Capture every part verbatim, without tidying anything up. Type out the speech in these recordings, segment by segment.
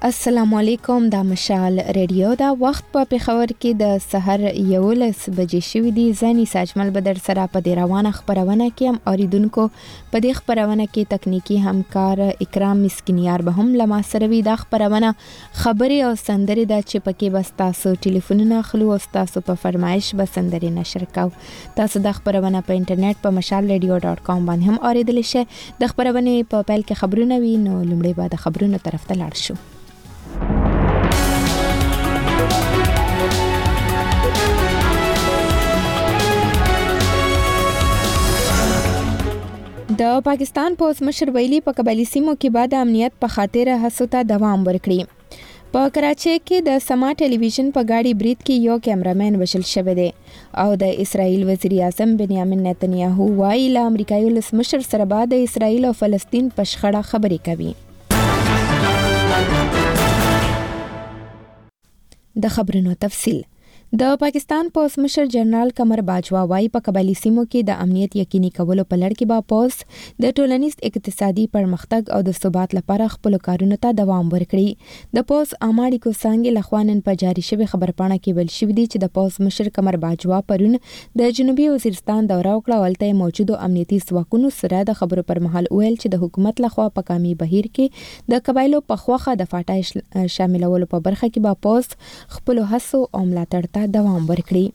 السلام علیکم، دا مشال ریډیو دا وخت په پېښور کې د سحر یولس بجې شوې دي. زنی ساجمل بدر سره په دې روانه خبرونه کې هم اوریدونکو په دې خبرونه کې تکنیکی همکار اکرام مسکینیار به هم لما سره وي. دا خبرونه خبري او سندري د چې پکې بس تاسو ټلیفونونه خلو او تاسو په فرمایش به سندري نشر کاو. تاسو د خبرونه په انټرنیټ په مشال ریډیو ډاټ کام باندې هم اوریدل شئ. د خبرونه په پیل کې خبرونه وي، نو لومړی به د خبرونو طرف ته لاړ شو. د پاکستان پوز مشر ویلي په قبایلی سیمو کې بعد امنیت په خاطر هڅو ته دوام ورکړي. په کراچۍ کې د سما ټلویزیون په گاډي برید کې یو کیمرامین وشل شوی دی او د اسرائیل وزیر اعظم بنیامین نتنیاهو وايي له امریکایي ولسمشر سره بعد د اسرائیل او فلسطین په شخړه خبرې کوي. د خبرونو تفصیل. د پاکستان پوز مشر جنرال قمر باجوا وايي په قبایلی سیمو کې د امنیت یقیني کولو په لړ کې به پوز د ټولنیز اقتصادي پرمختګ او د ثبات لپاره خپل کارونو ته دوام ورکړي. د پوز اماړي کو څنګه لخوانن په جاری شوی خبرپاڼه کې ویل شوی دی چې د پوز مشر قمر باجوا پرون د جنوبي وزیرستان دورہ وکړه. ولته موجوده امنیتي ځواکونو سره د خبرو پر مهال ویل چې د حکومت لخوا په کامي بهیر کې د قبایلو په خوخه د فاټای شاملولو په برخه کې به پوز خپل هڅو او ملاتړ ته دوام ورکړي.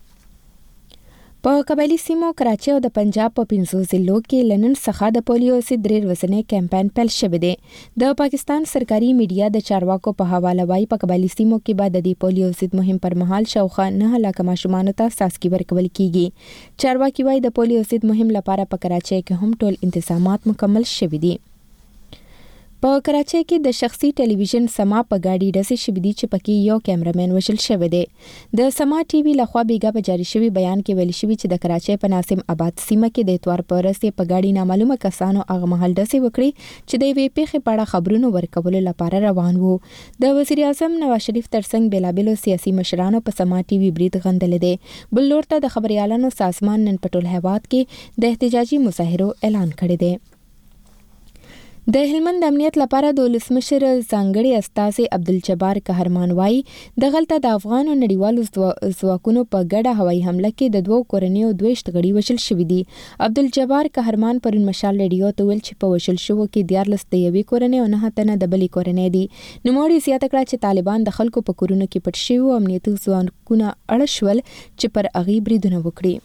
په قبایلی سیمو کراچۍ او د پنجاب په پنځو ضلعو کې لنن څخه د پولیو ضد درې ورځنی کمپاین پیل شوی دی. د پاکستان سرکاري میډیا د چارواکو په حواله وايي په قبایلی سیمو کې بعد د پولیو ضد مهم پر مهال شاوخوا نه لکه ماشومان ته ساسکی ورکول کیږي. چارواکي وايي د پولیو ضد مهم لپاره په کراچۍ کې هم ټول انتظامات مکمل شوي دي. په کراچۍ کې د شخصي ټلویزیون سما په گاډي ډسې شوې دي چې پکې یو کیمرامین وشل شوی دی. د سما ټي وي لخوا بیګا په جاری شوی بیان کې ویل شوی چې د کراچۍ په ناسم آباد سیمه کې د اتوار په ورځ په گاډي نامعلومه کسانو هغه مهال ډسې وکړي چې د یوې پیښې په اړه خبرونه ورکولو لپاره روان وو. د وزیر اعظم نواز شریف ترڅنګ بیلابېلو سیاسي مشرانو په سما ټي وي برید غندل دي. بل لور ته د خبريالانو سازمان نن په ټول هیواد کې د احتجاجي مظاهرو اعلان کړی دی. د هلمند امنیت لپاره د ولسمشر ځانګړي استازي عبدالجبار قهرمان وايي دغلته د افغان او نړیوالو ځواکونو په ګډه هوایي حمله کې د دوو کورنیو دویشت غړي وشل شوي دي. عبدالجبار قهرمان پرون مشال ریډیو ته ویل چې په وشل شوو کې دیارلس د یوې کورنۍ او نهه تنه د بلې کورنۍ دي. نوموړي زیاته کړه چې طالبان د خلکو په کورونو کې پټ شوي او امنیتي ځواکونه اړ شول چې پر هغې بریدونه وکړي.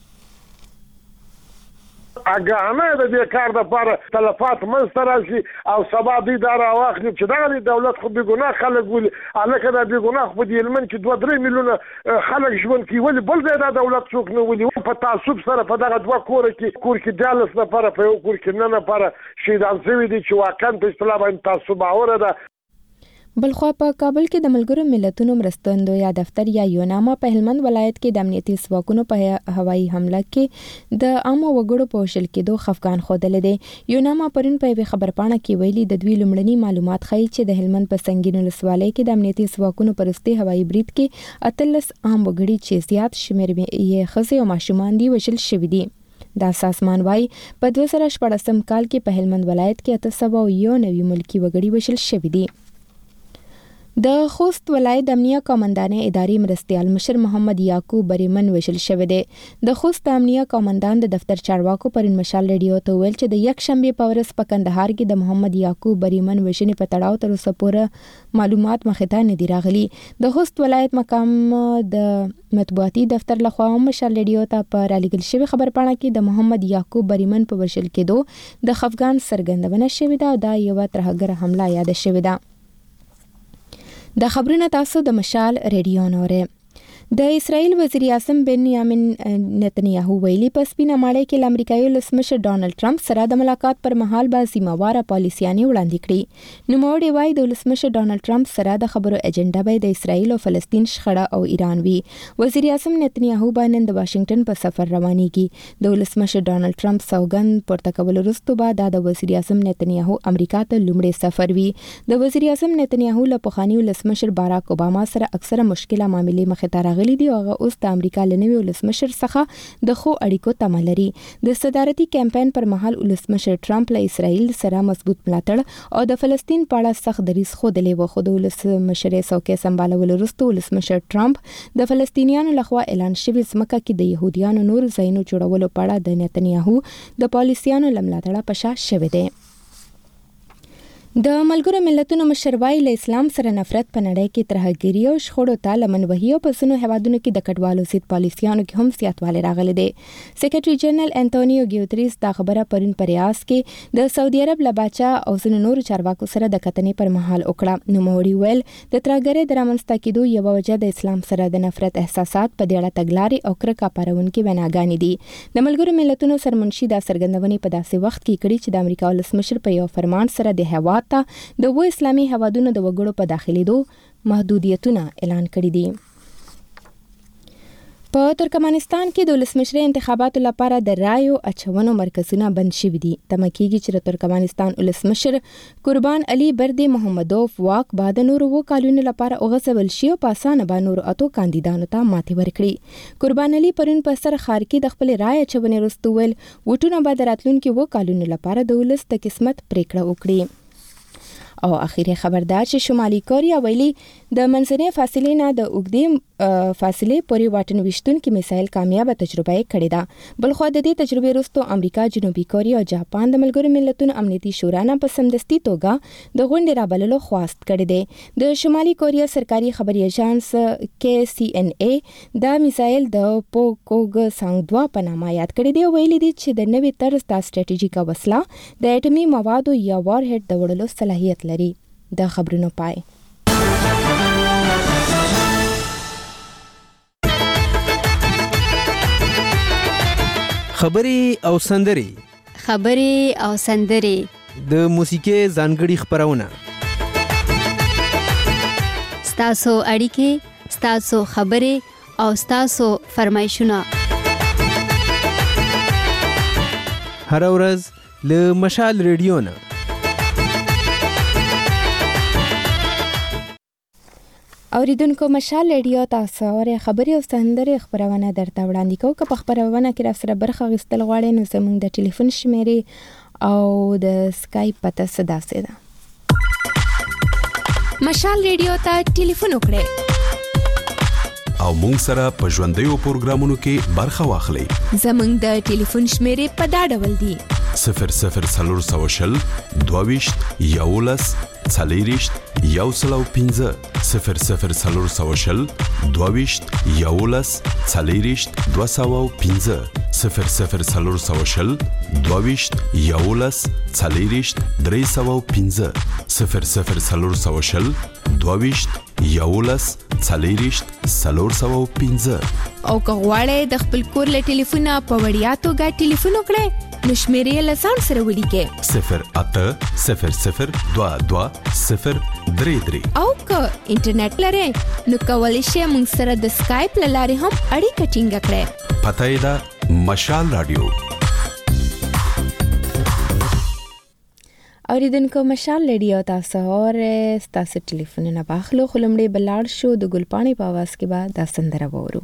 اګانه د دې کار د لپاره تلفات منځته راشي او سبا دوی دا راواخلي چې دغه دولت خو بې ګناه خلک ولي هلکه دا بې ګناه خو په دې هلمند کې دوه درې میلیونه خلک ژوند کوي، ولې بل ځای دا دولت څوک نه ولي په تعصب سره په دغه دوه کوره کې کور کې دیارلس نفره په یو کور کې نه نفره شهیدان شوي دي چې واقعا په اصطلاح باندې تعصب اوره ده. بلخوا په کابل کې د ملګرو ملتونو مرستندو یا دفتر یا یوناما په هلمند ولایت کې د امنیتي ځواکونو په هوایي حمله کې د عامو وګړو په وژل کېدو خفګان ښودلی دی. یوناما پرون په یوې خبرپاڼه کې ویلي د دوی لومړني معلومات ښیي چې د هلمند په سنګین ولسوالۍ کې د امنیتي ځواکونو په وروستي هوایي برید کې اتلس عام وګړي چې زیات شمېر یې ښځې او ماشومان دي وژل شوي دي. دا سازمان وايي په دوه زره شپاړسم کال کې په هلمند ولایت کې اته سوه یو نوي ملکي وګړي وژل شوي دي. د خوست ولایت د امنیه قومندانې ادارې مرستیال مشر محمد یعقوب بریمن وشل شوی دی. د خوست امنیه قومندان د دفتر چارواکو پرون مشال ریډیو ته ویل چې د یک شنبې په ورځ په کندهار کې د محمد یعقوب بریمن وشنې په تړاو تر اوسه پورې معلومات مخې ته نه دي راغلي. د خوست ولایت مقام د مطبوعاتي دفتر لخوا مشال ریډیو ته په رالیږل شوې خبرپاڼه کې د محمد یعقوب بریمن په وشل کېدو د خفګان څرګندونه شوې ده او دا یوه ترهګره حمله یاده شوې ده. د خبرونه تاسو د مشال ریډیو نوره. د اسرائیل وزیر اعظم بنیامین نتنیاهو ویلي په سپینه ماړۍ کې له امریکایي ولسمشر ډانلډ ټرمپ سره د ملاقات پر مهال به ذمہواره پالیسیانې وړاندې کړي. نوموړي وایي د ولسمشر ډانلډ ټرمپ سره د خبرو ایجنډا به د اسرائیل او فلسطین شخړه او ایران وي. وزیر اعظم نتنیاهو به نن د واشنگټن په سفر روانېږي. د ولسمشر ډانلډ ټرمپ سوګند پورته کولو وروسته به دا د وزیر اعظم نتنیاهو امریکا ته لومړی سفر وي. د وزیر اعظم نتنیاهو له پخواني ولسمشر باراک اوباما سره اکثره مشکله معاملې مخې ته راغلي راغلي دي او هغه اوس د امریکا له نوي ولسمشر څخه د خو اړیکو تمه لري. د صدارتي کمپاین پر مهال ولسمشر ټرمپ له اسرائیل سره مضبوط ملاتړ او د فلسطین په اړه سخت دریځ ښودلی و، خو د ولسمشر څوکۍ سمبالولو وروسته ولسمشر ټرمپ د فلسطینیانو لخوا اعلان شوې ځمکه کې د یهودیانو نور ځایونو جوړولو په اړه د نتنیاهو د پالیسیانو له ملاتړه په شا شوی دی. د ملګرو ملتونو مشر وايي له اسلام سره نفرت په نړۍ کې ترهګري او شخړو ته لمن وهي او په ځینو هیوادونو کې د کډوالو ضد پالیسیانو کې هم زیاتوالی راغلی دی. سیکرټري جنرال انټونیو ګیوتریس دا خبره پرون په ریاض کې د سعودي عرب له باچا او ځینو نورو چارواکو سره د کتنې پر مهال وکړه. نوموړي ویل د ترهګرۍ د رامنځته کېدو یوه وجه د اسلام سره د نفرت احساسات په دې اړه تګلارې او کرکه پارونکې ویناګانې دي. د ملګرو ملتونو سرمنشي دا څرګندونې په داسې وخت کې کړي چې د امریکا ولسمشر په یو فرمان سره د هیواد ته د و اسلامي هیوادونو د وګړو په داخليدو محدودیتونه اعلان کړي دي. په ترکمنستان کې د ولسمشرۍ انتخاباتو لپاره د رایو اچونو مرکزونه بند شوي دي. تمه کېږي چې د ترکمنستان ولسمشر قربان علي برد محمدوف واک بعد نورو اووه کالونو لپاره وغځول شي او په اسانه به نورو اتو کاندیدانو ته ماتې ورکړي. قربان علي پرون په سر ښار کې د خپل رای اچونې وروسته ویل ووټونه به د راتلونکي اووه کالونو لپاره د ولس د قسمت پریکړه وکړي. او اخیری خبردار چې شمالي کوریا ویلي د منځنۍ فاصلې نه د اوږدې فاصلې پورې واټن ویشتونکي میسایل کامیابه تجربه یې کړې ده. بلخوا د دې تجربې وروسته امریکا، جنوبي کوریا او جاپان د ملګرو ملتونو امنیتي شورا نه په سمدستي توګه د غونډې رابللو خواست کړی دی. د شمالي کوریا سرکاري خبري ایجانس کې سی ان ای دا میسایل د پوکوګ سانګ دوه په نامه یاد کړی دی او ویلي دي چې د نوي طرز دا سټریټیژیکه وسله د اټومي موادو یا وار هیټ د وړلو صلاحیت لري. د خبرونو پای. خبري او سندري خبري او سندري د موسیقي ځانګړي خبرونه ستاسو اړیکې، ستاسو خبري او ستاسو فرمایشونه هر ورځ له مشال ریډیو نه. اوریدونکو مشال ریډیو تاسو اورئ خبري او سندري خبرونه درته وړاندې کوو. که په خبرونه کې را سره برخه اخیستل غواړئ نو زموږ د ټلیفون شمیرې او د سکایپ پته صدا سي ده. مشال ریډیو ته ټلیفون وکړئ او مونږ سره په ژوندیو پروګرامونو کې برخه واخلئ. زموږ د ټلیفون شمیرې په دا ډول دي: صفر صفر څلور سوه شل دوه ویشت یولس څلېرویشت یو سل او پنځه صفر صفر څلور سوه شل دوه ویشت یولس څلېرویشت دوه سوه او پنځه صفر صفر څلور سوه شل دوه ویشت یولس څلېرویشت درې سوه او پنځه صفر صفر څلور سوه شل دوه ویشت یولس څلېرویشت څلور سوه او پنځه. او که غواړئ د خپل کور له ټلیفونه په وړیا توګه ټلیفون وکړئ نو شمیرې له ځان سره ولیکئ: صفر اته صفر صفر دوه دوه صفر درې درې. او که انټرنیټ لرئ نو کولی شئ موږ سره د سکایپ له لارې هم اړیکه ټینګه کړئ. پته یې ده مشال راډیو. اوریدونکو مشال ریډیو تاسو اورئ، ستاسو ټلیفونونه واخلو. خو لومړی به لاړ شو د ګلپاڼې په اواز کې به دا سندره واورو.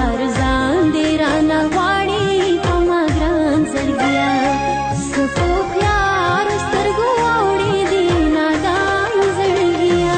بار ځان دې رانه غواړي په ما ګران زړګیا سپو خيار سترګو اوړي دې نادان زړګیا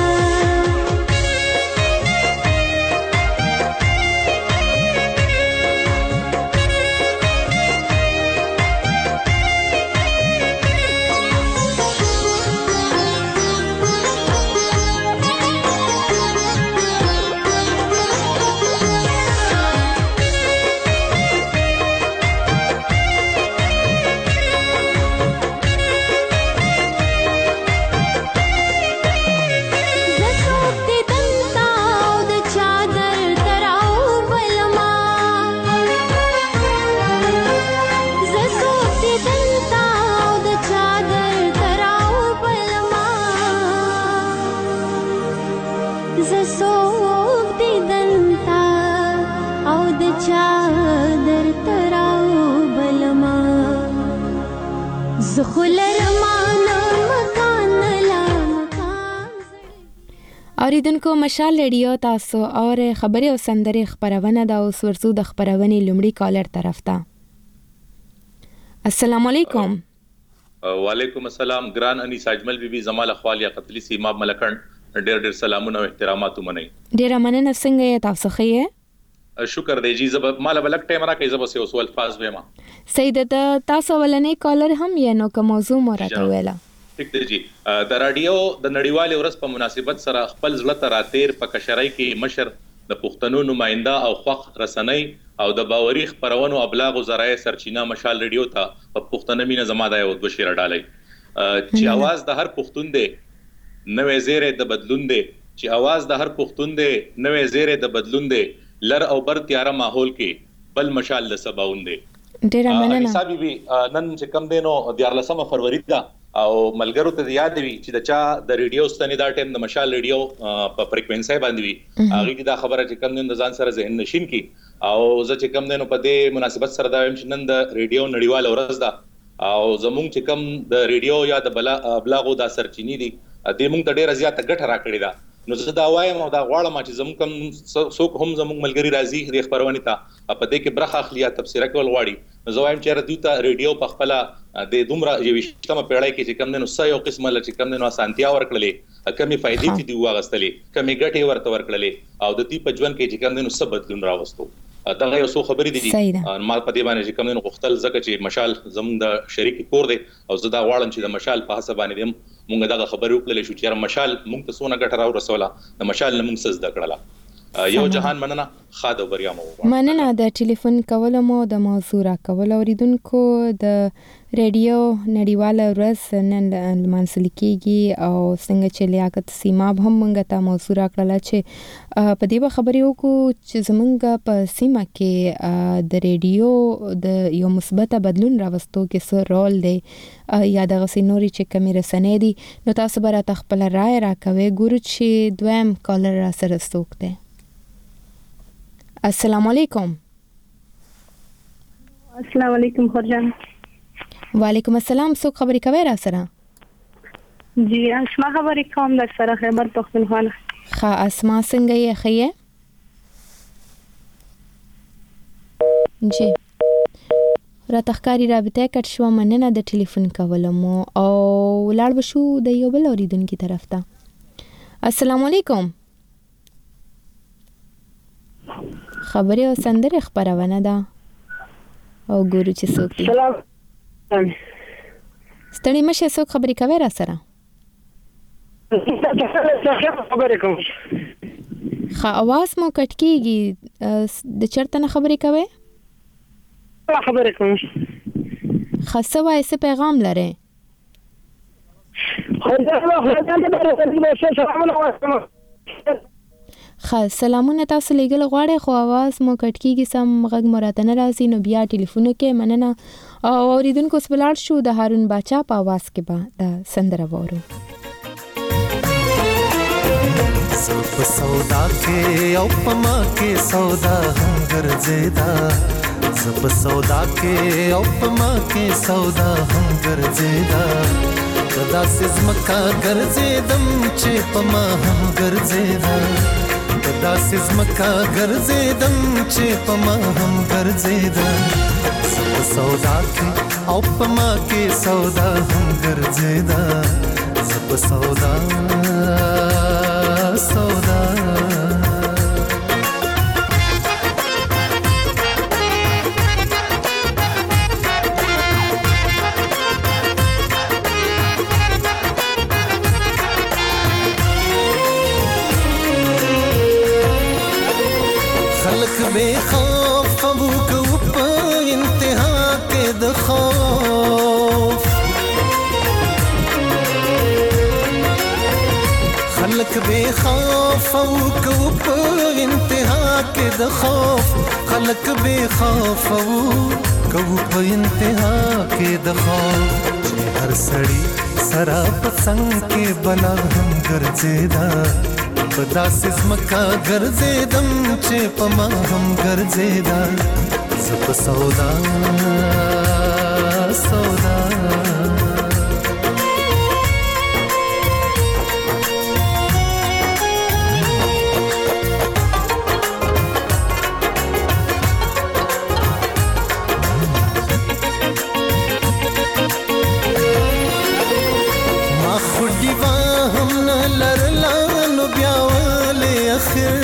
اوریدونکو مشال ریډیو تاسو اور خبري او سندري خبرونه دا اوس ورسو د خبرونې لومړی کالر طرف ته. السلام علیکم. وعلیکم السلام. ګران انیس اجمل بیبي زمال اخوالیا قتلی سیما ملکن ډېر ډېر سلامونه او احترامات ومنئ. ډېر مننه. څنګه یې تاسو ښه؟ شکر دی جی. زب مال بلک ټایم را کوي زب سه اوس الفاظ وېما. سید ته تاسو ولنې کالر هم یې نو کوم موضوع مرته ویلا. ټیک دی جی. د رادیو د نړیوال ورځ په مناسبت سره خپل ځله تراتیر په کشرای کې مشر د پښتنو نماینده او خوخ رسنۍ او د باوري خبرونو ابلاغ او ذرایع سرچینه مشال ریډیو ته په پښتنه مینه زماده یو د شیر ډالۍ چې आवाज د هر پښتون دی نوې زیره د بدلون دی چې आवाज د هر پښتون دی نوې زیره د بدلون دی لر او بر تیاره ماحول کې بل مشال د سباون دی. ډیر مننه. حسابي بي نن چې کم دینو د لسمه فروری دا او ملګرو ته یاد وي چې د چا د ریډیو ستنې دا ټیم د مشال ریډیو په فریکوئنسي باندې وي هغه دا خبره چې کم دین د ځان سره ذهن نشین کی او زه چې کم دینو په دې مناسبت سره دا ویم چې نن د ریډیو نړیوال ورځ ده او زمونږ چې کم د ریډیو یا د بلا ابلاغو دا سرچینی دي د موږ ته ډیره زیاته ګټه راکړې ده. نو زه دا وایم او دا غواړم چې زموږ کم څوک هم زموږ ملګری راځي د خبرونه ته په دې کې برخه اخلي یا تفسیر کول غواړي. نو زه وایم چې راډیو ته ریډیو په خپل د دومره یوشتمه پیړۍ کې چې کم نه نو سې یو قسمه لچ کم نه نو اسانتیا ورکړلې کمې فائدې دي واغستلې کمې ګټې ورته ورکړلې او د دې په ژوند کې چې کم نه نو څه بدلون راوستو. دا یو څو خبرې دي ما په دې باندې چې کم نه غوښتل ځکه چې مشال زموږ د شریک کور دی او زه دا غواړم چې د مشال په حساب باندې مونږ دا خبرې وکړلې شو چې مشال مونږ ته سونه ګټه راو رسوله د مشال نه مونږ سزده کړله. یو جهان مننه. خاده بریا مو مننه د ټلیفون کول مو د موضوع را کول. اوریدونکو د ریډیو نړیواله ورځ نن لمانځل کیږي او څنګه چې لیاقت سیما هم موږ ته موضوع را کړله چې په دې خبرې وکړو چې زمونږ په سیمه کې د ریډیو د یو مثبت بدلون راوستو کې څه رول دی یا د غسینوري چې کمی رسنۍ دي. نو تاسو به راته خپل رائے راکوي. ګورو چې دویم کالر را سره څوک دی. السلام علیکم. السلام علیکم خورجان. وعلیکم السلام. څوک خبرې کوي را سره؟ جی اسما خبرې کوم در سره خبر پښتونخوا. ښه اسما څنګه یې ښه؟ جی را تخکاری رابطه کټ شو. مننه د ټلیفون کولم او لاړ بشو د یو بل اوریدونکو طرف ته. السلام علیکم. خبري او سندره خبرونه ده او ګورو چې څوک دی. سلام. ستړي مشه څوک خبرې کوي را سره؟ خبرې کوم. خا आवाज مو کټ کیږي. د چرته نه خبرې کوي؟ خبرې کوم. خاصه وای څه پیغام لري؟ خا سلامونه تاسو لګل غواړي خو आवाज مو کټ کیږي سم غږ مراته نه راځي. نو بیا ټلیفون کې مننه او اوریدونکو سپلاړ شو د هارون باچا په आवाज کې به د سندره وورو. سب سودا کې او پما کې سودا هم ګرځیدا سب سودا کې او پما کې سودا هم ګرځیدا کدا سزمکا ګرځیدم چې پما هم ګرځیدا په داسې ځمکه ګرځېدم چې په ما هم ګرځېده زه په سودا کې او په ما کې سودا هم ګرځېده زه په سودا سودا خلق بے خوف ابو کو په انتها کې د خوف خلق بے خوف ابو کو په انتها کې د خوف خلق بے خوف ابو کو په انتها کې د خوف هر سړی سرا پسنګ کې بلا هم ګرځیدا په داسې ځمکه ګرځېدم چې په ما هم ګرځېده زه په سودا سودا ما خو ډیوا هم نه لرله بیا ولې اخر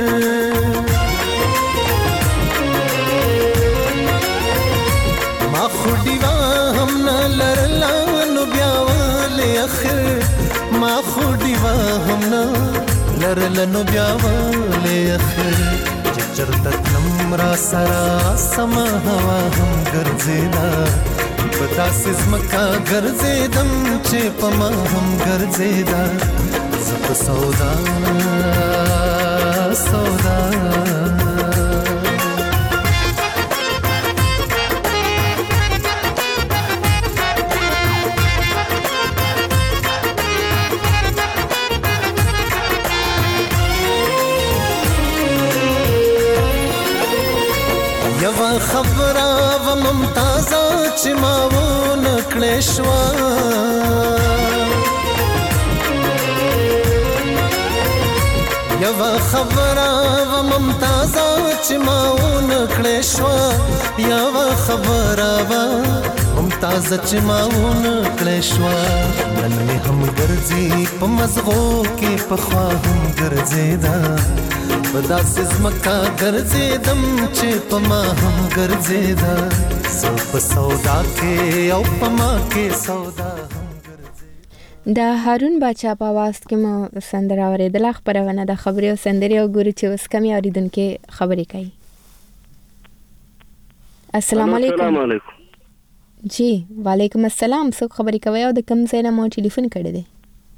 ما خو ډیوا هم نه لرله نو بیا ولې اخر ما خو ډیوا هم نه لرله نو بیا ولې اخر چې چرته تلم را سره سما هوا هم ګرځېده په داسې ځمکه ګرځېدم چې په ما هم ګرځېده زه په سودا سودا یوه خبره و ممتازه چې ما ونه کړې شوه یوه خبره و ممتازه چې ما ونه کړې شوه یوه خبره و ممتازه چې ما ونه کړې شوه نن مې هم ګرځي په مزغو کې پخوا هم ګرځېده په داسې ځمکه ګرځېدم چې په ما هم ګرځېده زه په سودا کې او په ما کې سودا د هارون باچا په आवाज کې مو سندره اوریدله خبرونه د خبري او سندري او ګوري چې اوس کمی اوریدونکو خبرې کوي السلام علیکم السلام علیکم جی وعلیکم السلام څوک خبرې کوي او د کوم ځای نه مو ټلیفون کړی دی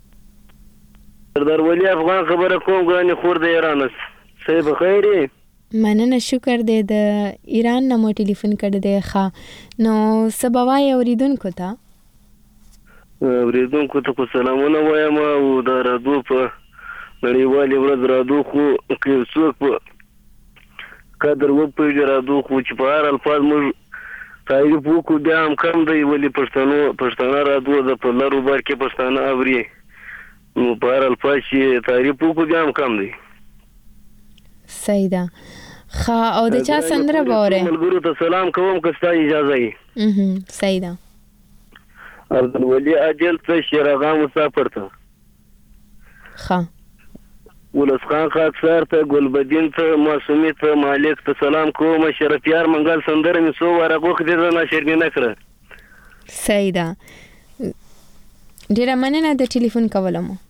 سردار ولی افغان خبره کوم غاني خور د ایران څه به خیر مننه شکر دی د ایران نه مو ټلیفون کړی دی ښه نو سبوای اوریدونکو ته اوریدونکو ته کو سلامونه وایم او د رادیو په نړیوالې ورځ رادیو خو کې څوک په قدر و په رادیو خو چې په هر الفاظ موږ تعریف وکړو بیا هم کم دی ولې پښتنو پښتانه رادیو د په لارو بار کې پښتانه اوري نو په هر الفاظ چې تعریف وکړو بیا هم کم دی صحیح ده ښه او د چا سندره به اورئ ملګرو ته سلام کوم که ستا اجازه وي صحیح ده عبدالولي عاجل ته شیراغا مسافر ته ښه ولس خان خاکسار ته ګلبدین ته معصومي ته مالک ته سلام کوم شرفیار منګل سندره مې څو واره غوښتې ده نه شرمینه کړه صحیح ده ډېره مننه د ټلیفون کولو مو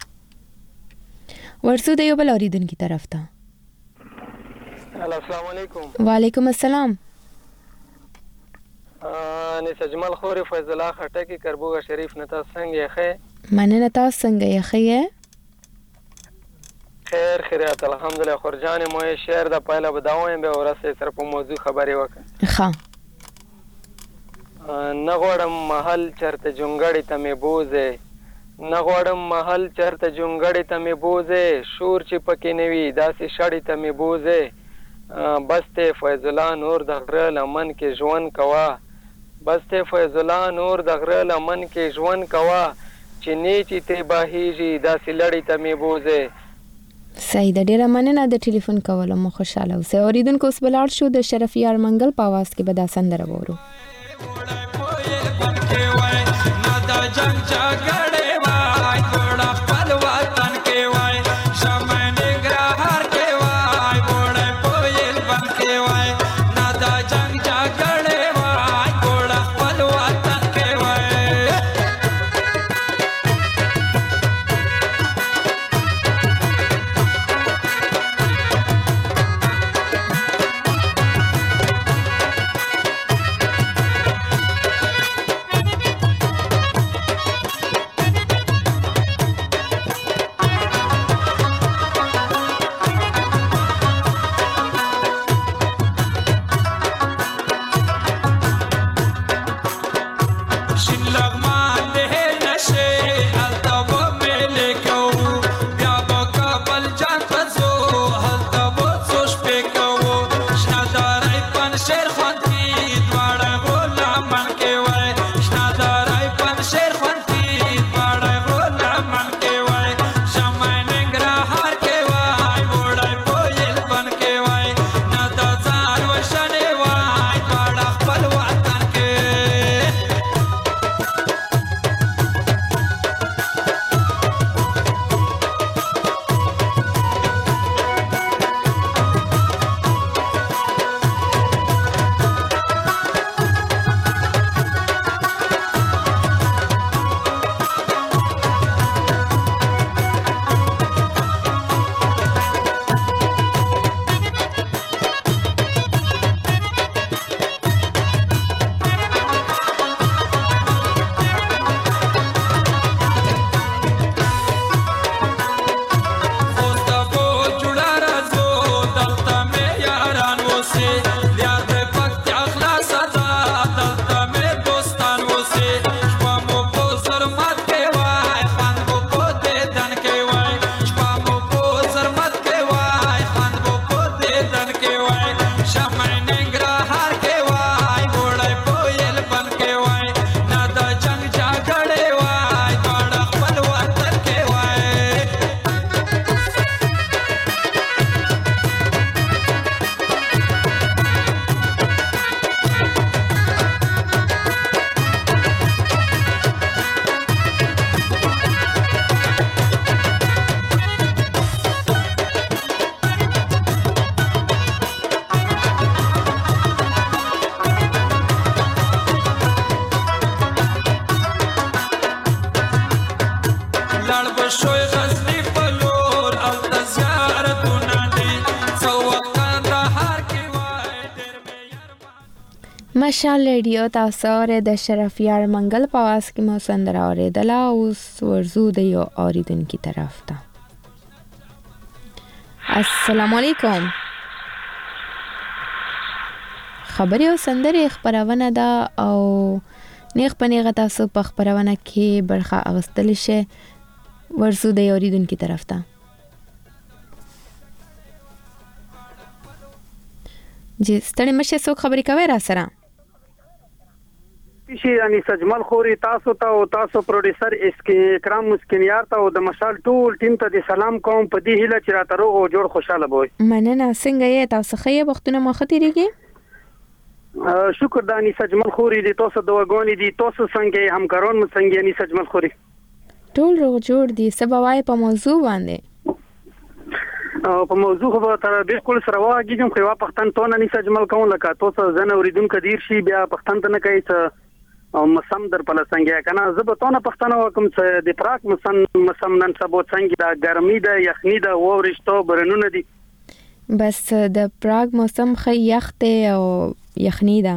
ورسو د یو بل اوریدونکي طرف ته السلام علیکم وعلیکم السلام انیس اجمل خوري فیض الله خټکی کربوغه شریف نتا څنګه یې ښه مننه تاسو څنګه یې ښه خیر خیرات الحمدلله خورجان مو شعر د پایله بداوم به ورسې سره په موضوع خبرې وکړه ښه نه غواړم محل چرته جونګړې ته مې بوزې نه غواړم محل چرته جونګړې ته مې بوزې شور چې پکې نه وي داسې شړې ته مې بوزې بس ته فیض الله نور د غره لمن کې ژوند کوه بس ته فیض الله نور د غره لمن کې ژوند کوه چې نیچې ته بهیږي داسې لړې ته مې بوزې صحیح ده، ډیره مننه د ټلیفون کولو، مو خوشاله اوسئ. اوریدونکو اوس بلاړ شو د شرفیار منګل په आवाज کې به دا سندره وورو. مشال ریډیو تاسو اورئ د شرفیار منګل په आवाज کې مو سندره اورېدله. اوس ورځو د یو اوریدونکي طرف ته. السلام علیکم. خبرې او سندرې خبرونه ده او نیغ په نیغه تاسو په خبرونه کې برخه اخیستلی شئ. ورځو د یو اوریدونکي طرف ته. جی ستړي مشه څوک خبرې کوي را سره؟ شي یعنی سجمل خوري تاسو ته او تاسو پروډوسر اس کې اکرام مسکینیار ته او د مشال ټول ټیم ته د سلام کوم په دې هیله چې راته روغ او جوړ خوشاله بوي. مننه. څنګه یې تاسو خې وختونه مخ تیریږي؟ شکر دانی سجمل خوري د تاسو دواګونې دي تاسو څنګه همکاران مو څنګه یې سجمل خوري؟ ټول روغ جوړ دي. سبا وای په موضوع باندې په موضوع خو تر بالکل سره واګیږم خو پښتون ته نه سجمل کوم لکه تاسو زنه اوریدونکو دیر شي بیا پښتون ته نه کوي څه او مسم در په لسنګیا کنه زبتونه پښتنه وکم چې د پراک مسن مسم نن سبو څنګه دا ګرمي ده یخني ده او ورشتو برنونه دي. بس د پراگ موسم خې یخته او یخني ده.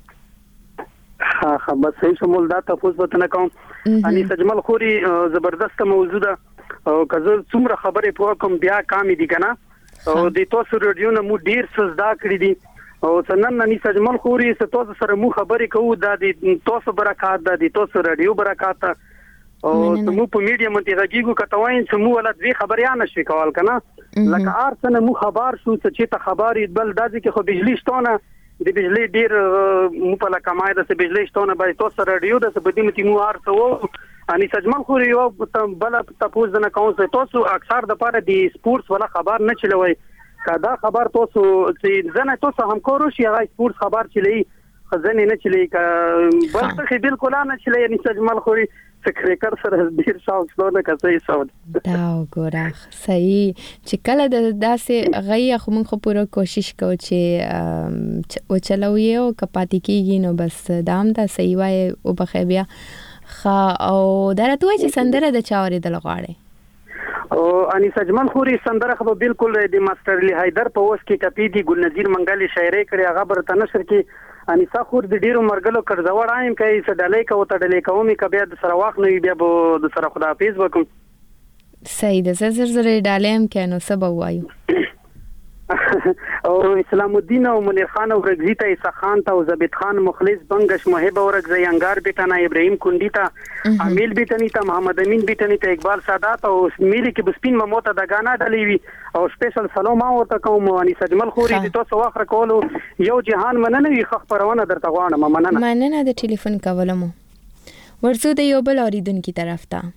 ها ها بس هیڅ شمول دا تاسو وته کوم اني سجمل خوري زبردست موضوع ده او کزه څومره خبرې په کوم بیا کامې دي کنه او د تاسو رادیو نه مو ډیر سزدا کړی دي او څنګه نن سجمل خوري ستاسو سره مو خبرې کوو د تاسو برکات د تاسو رادیو برکات او مو په میډیا منته راګیګو کټوین چې مو ولادت وی خبريان نشي کول کنه لکه ارسنه مو خبر شو چې ته خبرې بل دازي کې خو بجلی شتونه د بجلی ډیر مو په لکه مای د بجلی شتونه به تاسو رادیو د سبدي متي مو ارسو اني سجمل خو یو بل تاسو نه کوم څه تاسو اکثر د پاره دی سپورتس ولا خبر نه چلوي کدا خبر تاسو چې زنه تاسو هم کورو شي هغه سپورتس خبر چلی خزنه نه چلی بل څه بالکل نه چلی اني سجمل خو فکر سره ډیر شاوخ نه کوي سود دا وګوره صحیح چې کله د داسې غي خو موږ خو پوره کوشش کوو چې او چلو یو کپاتې کیږي نو بس دام دا صحیح وای او بخې بیا خا او درته وای چې سندره د چاوري د لغاړي او اني سجمن خوري سندره خو بالکل د ماستر لی حیدر په وس کې کپی دی ګل نذیر منګلی شاعري کړي هغه برته نشر کې اني ساخور د ډیرو مرګلو کړزوړ ایم کوي سډلې کو ته ډلې کومي کبه د سره واخ نه بیا به د سره خدافظ وکم صحیح د زر زر ډالم کینو سبا وایو او اسلام الدین او منیر خان او رغزی ته عیسی خان ته او زبید خان مخلص بنگش محب او رغزی انگار بیٹانا ابراهیم کندی ته امیل بیٹنی ته محمد امین بیٹنی ته اقبال سادات او میلی کې بسپین مموت د غانا ډلې وی او سپیشل سلام او ته کوم اني سجمل خوري د تاسو واخره کولو یو جهان مننه وی خخ پرونه درته غواړم مننه مننه د ټلیفون کولم ورزو د یو بل اوریدونکو طرف ته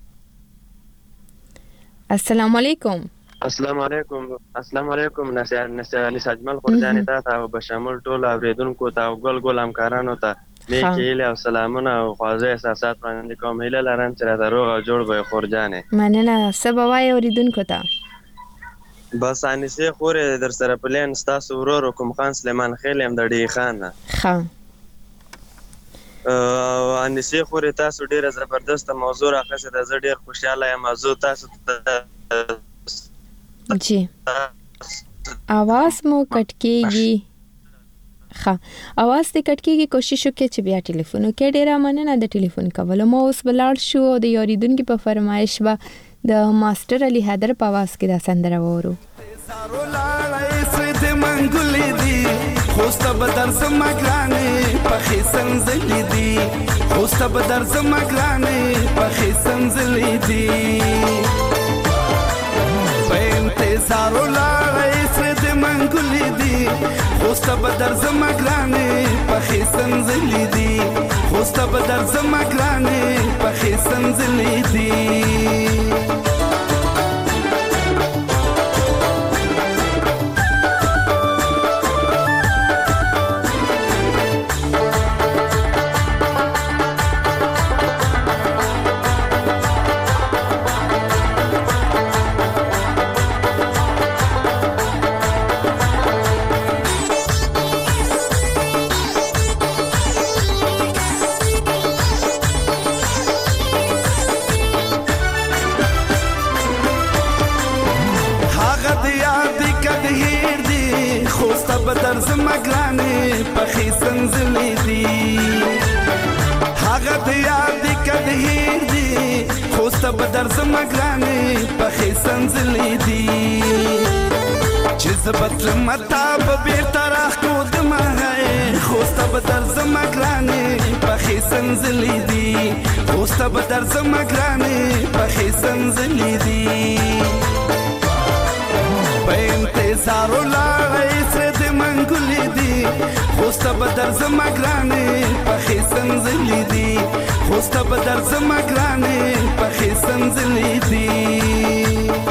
السلام علیکم السلام علیکم السلام علیکم نسیار نسیار سجمل خورجانی ته او بشامل ټول اوریدونکو ته او ګل ګل همکارانو ته نیکیله او سلامونه او خوازه احساسات باندې کوم هیله لرم چې راته روغ او جوړ به خورجانی مننه سبا وای اوریدونکو ته بس انیسه خورې در سره پلان ستاسو ورور کوم خان سلیمان خیل هم د ډی خان ها او انیسه خورې تاسو ډیره زبردست موضوع راخصه د زړه ډیر خوشاله یم موضوع تاسو जी आवाज मो कटकेगी ها اواز دې کټکیږي کوشش وکړئ چې بیا ټلیفون وکړئ ډیر مننه د ټلیفون کولو مو اوس بلار شو د یاریدونکو په فرمایش و د ماستر علي حیدر په आवाज کې دا سندره وورو سارو لاړې سید منګولې دي خوسته بدر زمګلانې په خسن زلې دي خوسته بدر زمګلانې په خسن زلې دي انتظارو لاړې سید منګولې دي خوسته بدر زمګلانې په خسن زلې دي خوسته بدر زمګلانې په خسن زلې دي بدر زمګلانې په خسن زلې دي هغه د یاد کده هیر دي خوسته بدر زمګلانې په خسن زلې دي چې زبط متا په بیرته راخو د مه خوسته بدر زمګلانې په خسن زلې دي خوسته بدر زمګلانې په خسن زلې دي په انتظارو لاړې سید منګولې دي خوسته بدر زمګلانې په خسن زلې دي خوسته بدر زمګلانې په خسن زلې دي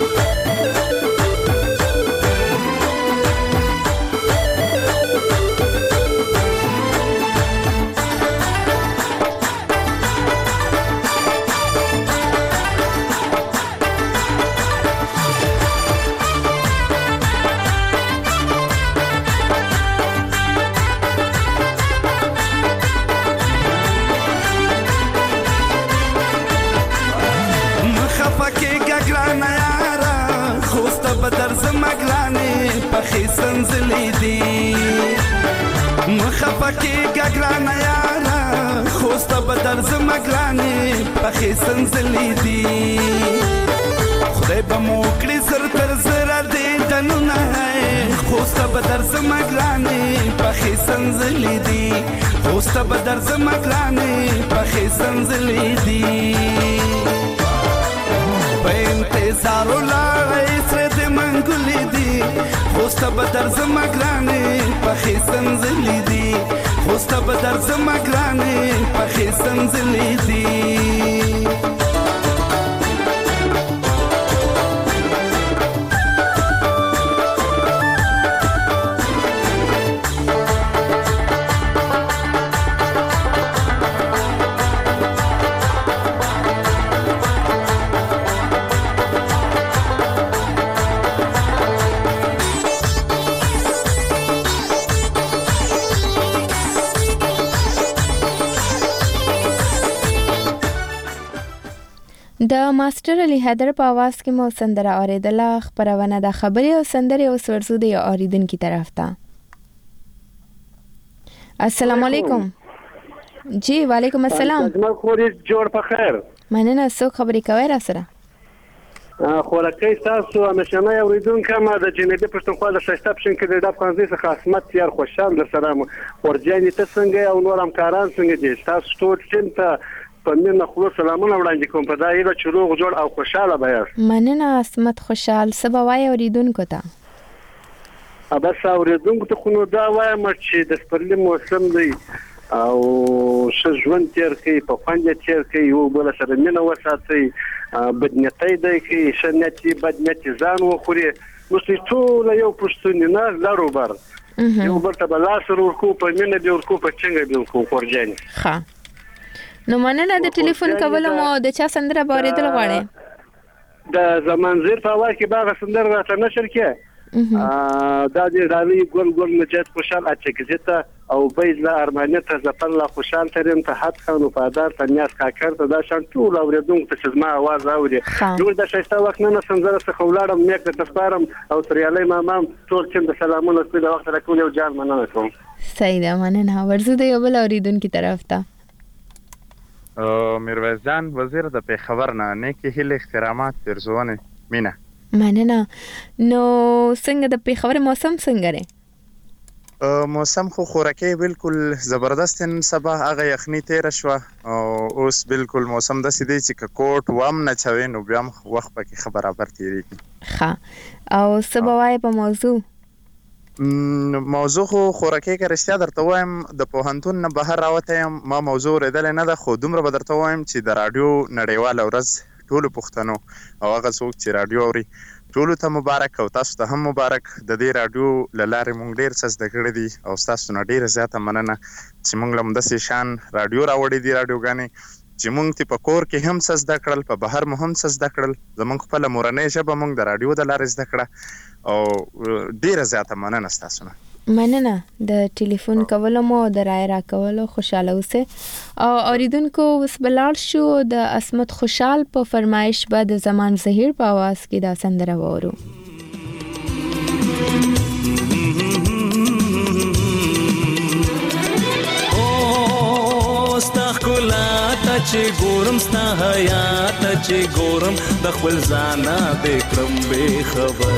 بدر زمګلانې په خسن زلې دي مخفقې ګګرانه یاره خوسته بدر زمګلانې په خسن زلې دي خدای به مو کړي سر تر زره دې دنونه خوسته بدر زمګلانې په خسن زلې دي خوسته بدر زمګلانې په خسن زلې دي په انتظارو لاړې سید منګولې دي خوسته بدر زمګلانې په خسن زلې دي خوسته بدر زمګلانې په سنځلې دي د ماستر علي حیدر په आवाज کې مو سندره اوریدله. خبرونه د خبري او سندري او سورزو د اوریدونکو طرف ته. السلام علیکم. جی وعلیکم السلام. اجمل خوري جوړ په خیر. مننه. څو خبرې کوي را سره؟ خورکې تاسو همیشنه اوریدونکو ما د جنوبي پښتونخوا د شایسته پښین کې د افغانستان څخه خدمت یار خوشحال در سره ورجاني ته څنګه او نور همکاران څنګه دي؟ تاسو ټول ټیم ته په مینه خو سلامونه وړاندې کوم په دایره چې روغ جوړ او خوشاله بیاست. مننه اسمت خوشحال. سبا وای اوریدونکو ته ابا اوریدونکو ته خو نو دا وایم چې د سپرلي موسم دی او ښه ژوند تیر کوي په خوند تیر کوي یو بل سره مینه وساتي بدنیتۍ دی کوي ښه نیتي بدنیتي ځان وخوري نو ټول یو پښتون نه لارو بر یو بل ته بلاس ورکو په مینه دی ورکو په څنګه دی ورکو ورجاني. ها نو مننه د ټلیفون کول مو د چا سندره باریدل غواړي؟ د زمانزیر په واکه کې باغ سندره راته نشر کې دا د ډالۍ ګل ګل نجات خوشحال اچکزته او بیز لا ارمانیت زپل لا خوشحال ترين ته حد خانو پادار ته نیاز کاکر ته دا شان ټول اوریدونکو ته زما आवाज اوري جوړ د شایسته وخت نه سندره څخه ولاړم نیک ته تسپارم او تریالي مامام ټول چې د سلامونه په وخت راکول یو جان مننه کوم. صحیح ده مننه. ورزو د یو بل اوریدونکو طرف ته میرویس جان وزیر د پیښور نه نیکی هیله احترامات پرزونه مینا. مننه. نو څنګه د پیښور موسم څنګه دی؟ موسم خو خورکه بالکل زبردست نن سبا هغه یخنی تیر شو او اوس بالکل موسم د سیدی چې کوټ وام نه چوي نو بیا وخت پکې خبره برابر تیریږي. ها او سبا وای په موضوع موضوع خو خورکه کې رښتیا درته وایم د پوهنتون نه بهر راوته ما موضوع ردل نه ده خو دومره به درته وایم چې د رادیو نړیواله ورځ ټولو پښتنو او هغه څوک چې رادیو اوري ټولو ته مبارک او تاسو ته هم مبارک. د دې رادیو له لارې مونږ ډېر څه زده کړي دي او تاسو نه ډېره زیاته مننه چې مونږ له همداسې شان رادیو راوړي دي رادیوګانې چې مونږ ته په کور کې هم څه زده کړل په بهر مو هم څه زده کړل زمونږ خپله مورنۍ ژبه مونږ د رادیو د لارې زده کړه او ډېره زیاته مننه ستاسو نه. مننه د ټلیفون کولو مو د رای را کولو خوشاله اوسه. او اوریدونکو وس بلار شو د اسمت خوشحال په فرمایش بعد زمان زهیر په आवाज کې دا سندره وورو. چې ګورم ستا حیات چې ګورم د خپل ځانا بکرم به خبر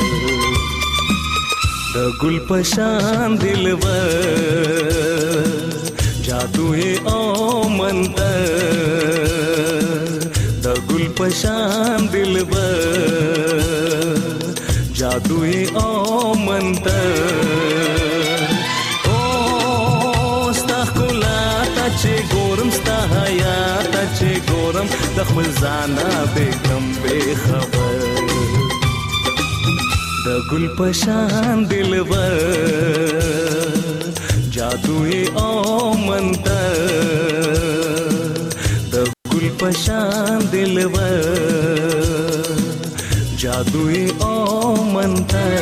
د ګل پشان دلور جادو او منتر د ګل پشان دلور جادو او منتر او ستا خلا چې ګورم ستا حیات چې ګورم د خپل ځانا بکرم به خبر د ګل پشان دلور جادو او منتر د ګل پشان دلور جادو او منتر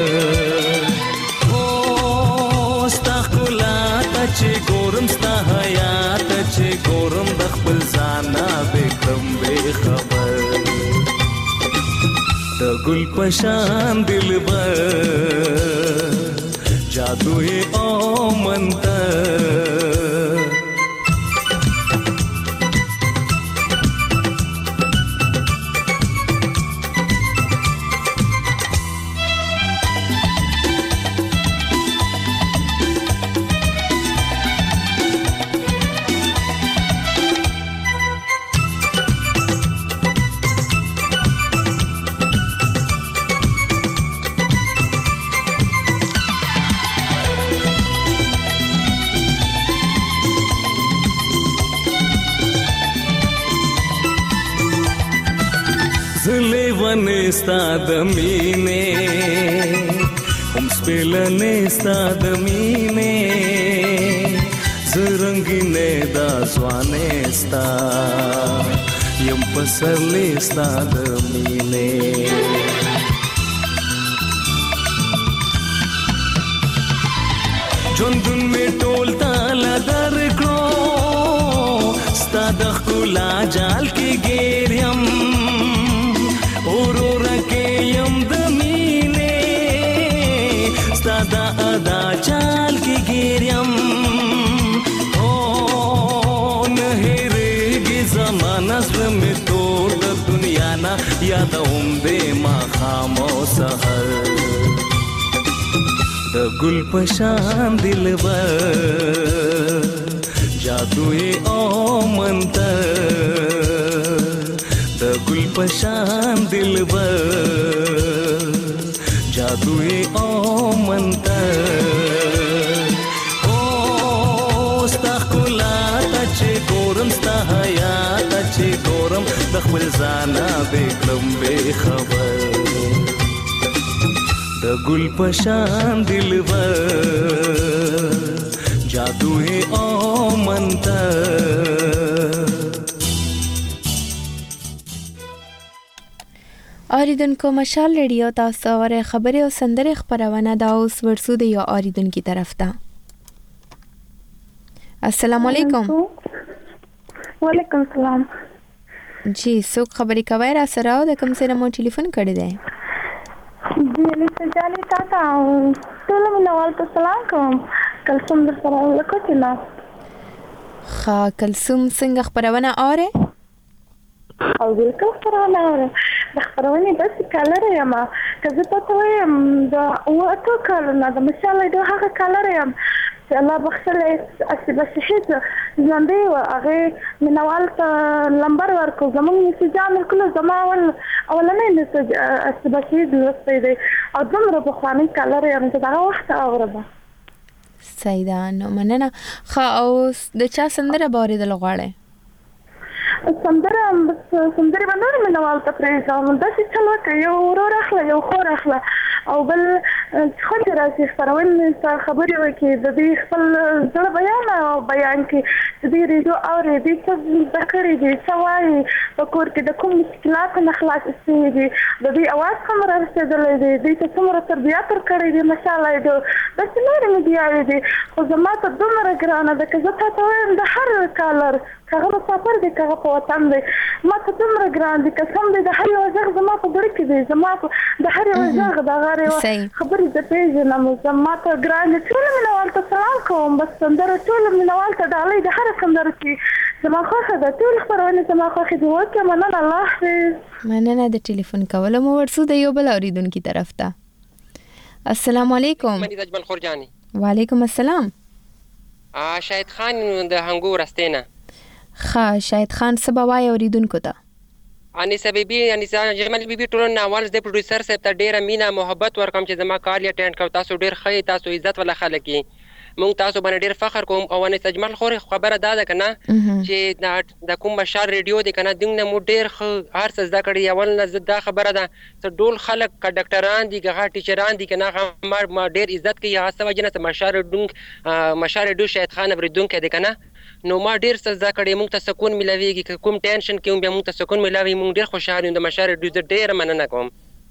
او ستا خلا چې ګورم ستا حیات چې ګورم د خپل ځانا بکرم به خبر د ګل پشان دلبر جادو او منتر لیوانې ستا د مینې هم سپېلنې ستا د مینې زه رنګینې دا ځوانې ستا یم پسرلې ستا د مینې ژوندون مې ټول تاله درکړو ستا د ښکلا جال کې ګیر یم اوروره کې یم د مینې ستا د ادا جال کې ګیر یم او نه هېرېږي زما نظر مې تور د دنیا نه یادوم دې ماښام او سحر د ګل پشان دلبر جادوی او منتر د ګل پشان دلبر جادوی او منتر او ستا ښکلا ته چې ګورم ستا حیا ته چې ګورم د خپل ځانه بې کړم بې خبر د ګل پشان دلبر جادوی او منتر اوریدونکو مشال ریډیو تاسو اوره خبري او سندره خبرونه دا اوس ورسو د یو اوریدونکو طرف ته السلام علیکم وعلیکم السلام جی څوک خبري کوي را سره او د کوم سره مو ټلیفون کړی دی جی لیسه جانې تاسو ټول منوال ته سلام کوم کلثوم در سره وکړه ښه کلثوم څنګه خبرونه اوري او بالکل خبرونه اوري د خبرونه بس کالر یم که زه تاسو وایم دا وته کالر د مشاله د هغه کالر یم چې الله بخښلې اسبه شهید ژوندې و هغه منوال ته لمبر ورکو زمونږ مسجان کله زما اول اولنې مسج اسبه شهید لسته دی او دومره په خواني کالر یم چې دا وخت اوربه سیدا نو مننه خا او د چا سندره باورې د لغواړې سندره سندره باندې منوال ته پریږدم دا چې چلو کوي یو ورور اخله یو خور اخله او بل خو چې راځي خبرونه خبرې وکړي د دې خپل ځل بیان او بیان کې د دې ریډیو او ریډیو څه ذکرې دي څه وایي په کور کې د کوم مشکلات نه خلاص شي دي د دې اواز کوم رسېدلې دي د دې څومره تربیات ورکړې دي ماشاءالله دې بس نور میډیا دي خو زما ته دومره ګرانه ده که زه تاسو وایم د هر کالر هغه مسافر دي هغه په وطن دي ما ته دومره ګران دي که سم دي د هر یو ځای زما په ډېر کې دي زما د هر یو ځای د غاره خبرې د پیژنم زما ته ګران دي ټول منوال ته سلام کوم بس سندره ټول منوال ته ډالۍ د هر سندره کې زما خوښه ده ټول خبرونه زما خوښه دي وکه مننه الله حافظ مننه د ټلیفون کولو مو ورسو د یو بل اوریدونکو طرف ته السلام علیکم مې اجمل خورجانی وعلیکم السلام ا شاهد خان د هنګو رستینه خا شاهد خان سبا وای اوریدونکو ته انیسه بیبي انیسه جمال بیبي ټول ناول د پروډوسر صاحب ته ډیره مینا محبت ورکوم چې زما کار یې اټینډ کړ تاسو ډیر ښه تاسو عزت ولا خلک یې مونږ تاسو باندې ډیر فخر کوم او انیسه اجمل خور خبره ده ده کنه چې د کوم مشال ریډیو دی کنه دنګ مو ډیر ښه هر څه زده کړی اول نه زدا خبره ده چې ډول خلک ډاکټران دي غا ټیچران دي کنه ما ډیر عزت کوي هغه څه وجنه مشال ریډیو مشال ریډیو شاهد خان ورېدونکو دی کنه نو ما ډیر څه زده کړی مونږ ته سکون ملويږي کوم ټینشن کې بیا مونږ ته سکون ملوي مونږ ډیر خوشاله یو د مشال ریډیو ډیر مننه کوم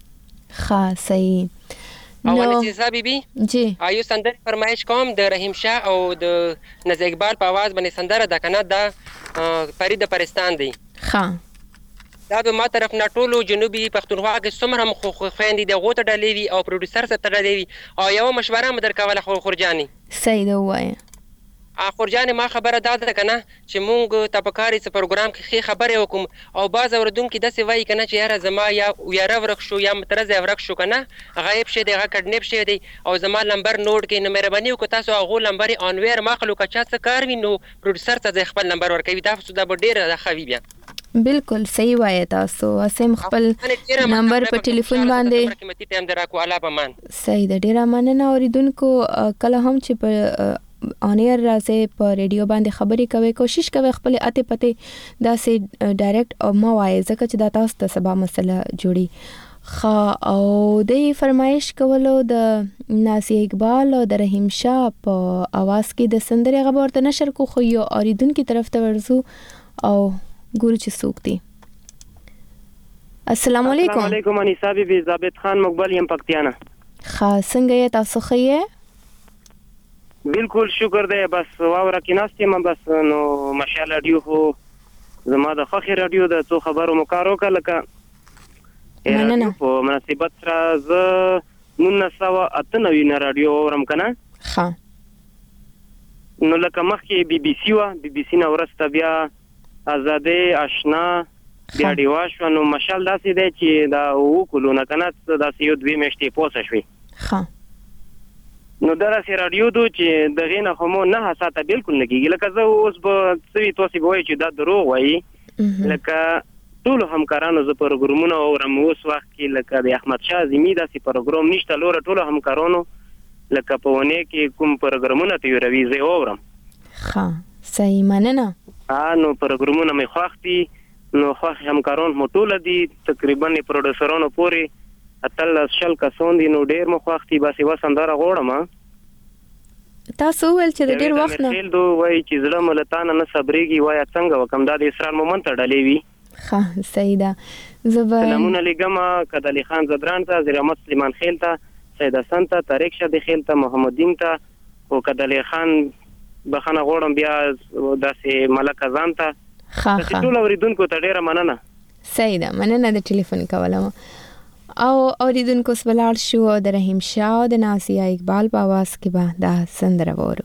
ښه صحیح او انیسه بیبي جی ایو سندره فرمایش کوم د رحیم شاه او د نزیک اقبال په आवाज باندې سندره ده کنه دا فرید پرستان دی ښه دا به ما طرف نه ټولو جنوبي پښتونخوا کې څومره خويندې د غوته ډلې وي او پروډوسر سره ډلې وي او یو مشوره مدر کوله خورجاني صحیح دی وایي خورجانې ما خبره دا ده کنه چې مونږ ته په کاري څه پروګرام کې ښې خبرې وکړو او بعض اوریدونکي داسې وایي کنه چې یاره زما یا یاره ورک شو یا مترزه ورک شو کنه غایب شي دی هغه کډنیپ شي دی او زما نمبر نوٹ کې نو مهرباني وکړه تاسو هغه نمبر انویر ماخلو که چا څه کار وي نو پروډوسر ته خپل نمبر ورکوي دا څه د ډیره ښه بیا بالکل صحیح وایي تاسو اسیم خپل نمبر په ټلیفون باندې قیمتي ټایم دراکو الله پمان صحیح د ډیره مننه اوریدونکو کله هم چې په اونیر راځي په ریډیو باندې خبرې کوي کوشش کوي خپل اته پته دا سي ډایرکټ ما وایي ځکه چې دا تاسو ته سبا مسله جوړي خا او د فرمایش کولو د ناصیه اقبال او د رحیم شاه په आवाज کې د سندرې غبر ته نشر کو خو یو اوریدونکو طرف ته ورزو او ګورو چې سوکتي. السلام علیکم. السلام علیکم انیسا بی بی ثابت خان مقبل یم پکتیانا. خا څنګه تاسو خې؟ بالکل شکر دی بس واوره کې ناستې ما بس نو ماشاءالله رادیو خو زما د خخي رادیو د څو خبرو مکارو کله مننه په مناسبت سره ز نن سوا اتنوي نه رادیو اورم کنه ها نو لکه مخکې بي بي سي وا بي بي سي نو ورسته بیا آزادې آشنا بیا دی واشو نو مشال داسې دی چې دا وکولو نه کنه داسې یو دوی مشتي پوسه شوي ها نو دراسه رادیو دو چې دغه نه همو نه حساسه بالکل نه کیږي لکه زه اوس به سوي توسي وای چې دا دروغ وای لکه ټول همکارانو ز پروګرامونه اورم اوس وخت کې لکه د احمد شاه زمي داسې پروګرام نشته لور ټول همکارانو لکه په ونه کې کوم پروګرامونه تیروي زه اورم ها صحیح مننه ها نو پروګرامونه مې خوښتي نو خوښ همکاران مو ټول دي تقریبا پروډوسرانو پوري اتل شل کسون دي نو ډیر مو خوښتي باسي وسندره غوړم تاسو ول چې ډیر وخت نه خل دو وای چې زړه ملتان نه صبرېږي وای څنګه وکم دا د اسرائیل مومنت ډلې وی ها سیدا زبر سلامونه لګما کدلی خان زدران ته زیر احمد سلیمان خیل ته سید حسن ته طارق شه د خیل ته محمد دین ته او کدلی خان بخنه غوړم بیا داسې ملک ازان ته ها ها ټول اوریدونکو ته ډیره مننه سیدا مننه د ټلیفون کولم او اوریدونکو سوالار شو د رحیم شاه او د ناصیه اقبال په आवाज کې به دا سندره وورو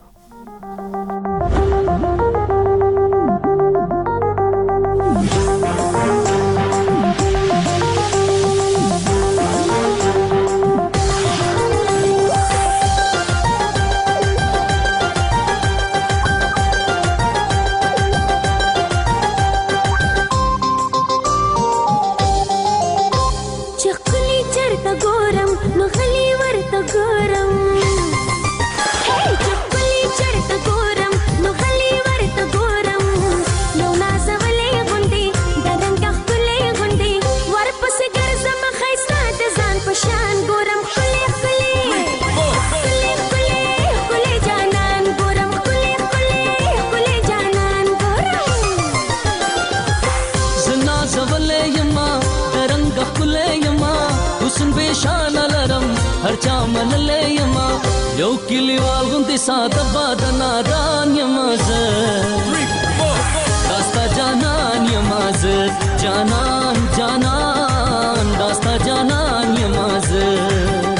یو کلیوال غوندې ساده باده نادان یما زه داستا جانان یما زه جانان جانان داستا جانان یما زه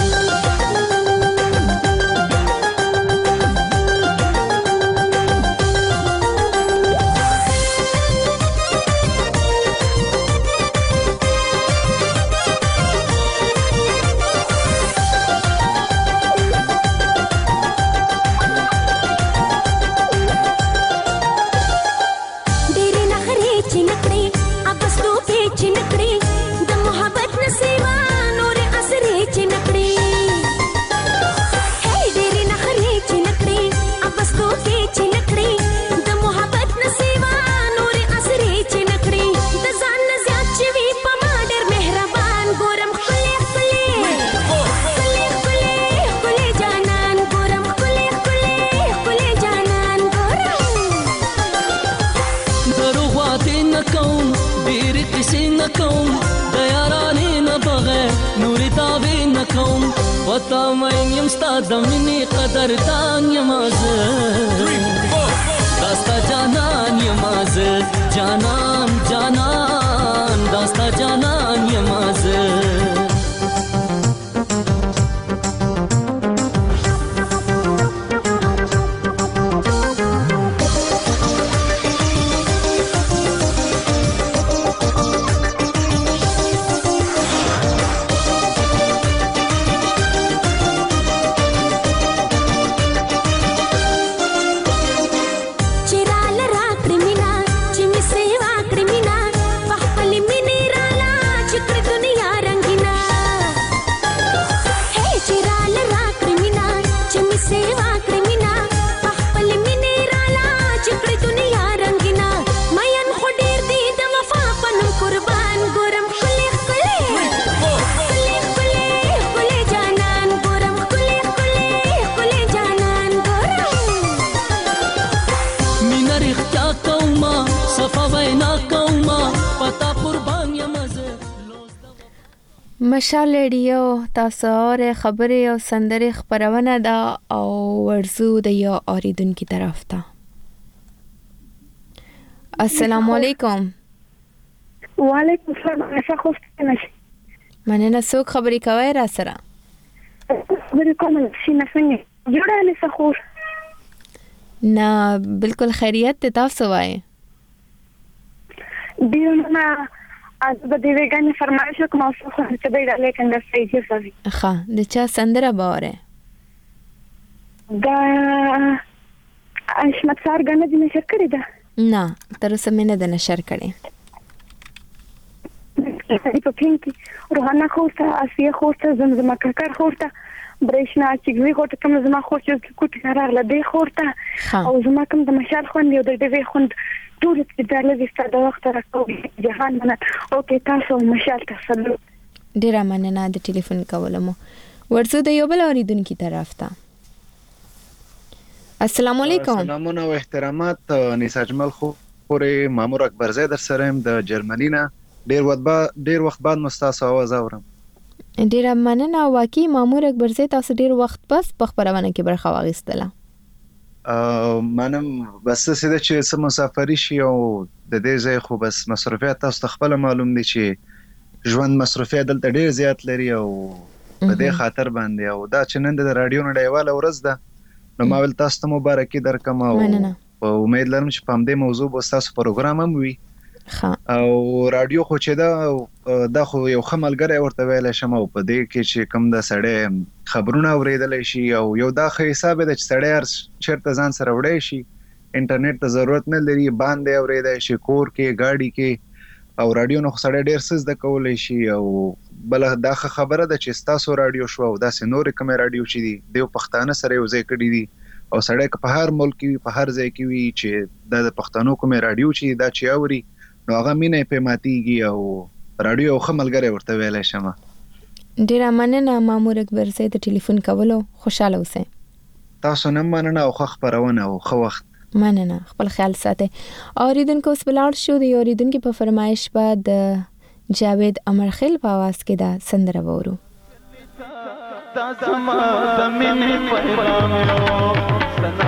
وتا مې یم ستاد مینې قدردان یم زه داستا جانان یم زه جانان جانان داستا جانان یم زه مشال ریډیو تاسو اورئ خبرې او سندرې خبرونه ده او ورزو د یو اوریدونکو طرف ته. السلام علیکم. وعلیکم السلام. څه خوښته نشي مننه. څوک خبرې کوي را سره؟ خبرې کوم سینه څنګه جوړه نه سخور نه بالکل خیریت ته تاسو وایي دیونه از به دې وګڼې فرمایش کوم او څه څه دی لیکن د سېجه سوي ښه د چا سندره باوره دا اشمت سار غنه دې نشر کړی دا نه تر اوسه مې نه د نشر کړی. په پینکی روحانه خوسته اسیه خوسته زمزمه ککر خوسته برېښنا چې وی کوټه کوم زما خو چې کوټه قرار لدی خوسته او زما کوم د مشال خوند یو د دې خوند ټول چې د لږه ستاسو وخت راکوي جهان منه اوکې تاسو مشال تاسو ډیر مننه د ټلیفون کولمو ورڅو د یو بل اوریدونکو طرف ته. السلام علیکم. سلامونه او احترامات. انیس اجمل خو پورې مامور اکبر زید در سره د جرمنی نه ډیر وخت بعد ډیر وخت بعد مستاسو आवाज اورم. ډیر مننه. واقعي مامور اکبر زید تاسو ډیر وخت پس په خبرونه کې برخه واغستله. ا منم بس سده چې سم مسافری شي او د دې ځای خو بس مصرفیات تاسو خپل معلوم دي چې ژوند مصرفیات دلته ډیر زیات لري او په دې خاطر باندې او دا چې نن د رادیو نړیواله ورځ ده نو ما ول تاسو ته مبارکي درکم او امید لرم چې په دې موضوع به تاسو پروګرام هم وي او رادیو خو چې دا دا خو یو خملګری ورته ویل شم او په دې کې چې کوم د سړی خبرونه اوریدل شي او یو دا خې حساب د سړی هر چیرته ځان سره وړي شي انټرنیټ ته ضرورت نه لري باندې اوریدل شي کور کې گاډي کې او رادیو نو سړی ډیر څه د کولای شي او بل دا خبره ده چې تاسو رادیو شو او دا سينور کوم رادیو چې دی د پښتانه سره یو ځای کړی دي او سړی په هر ملک کې په هر ځای کې وي چې د پښتنو کوم رادیو چې دا چې اوري نو هغه مینه په ماتيږي او رادیو خملګری ورته ویل شمه. ډیر مننه مامور اکبر زید ټلیفون کولو خوشاله اوسئ. تاسو نه مننه او خو خبرونه او خو وخت مننه خپل خیال ساتئ. اوریدونکو اوس بلار شو د اوریدونکو په فرمایش بعد جاوید امرخیل په आवाज کې دا سندره وورو. دا زما د مینې پیغام یو سنا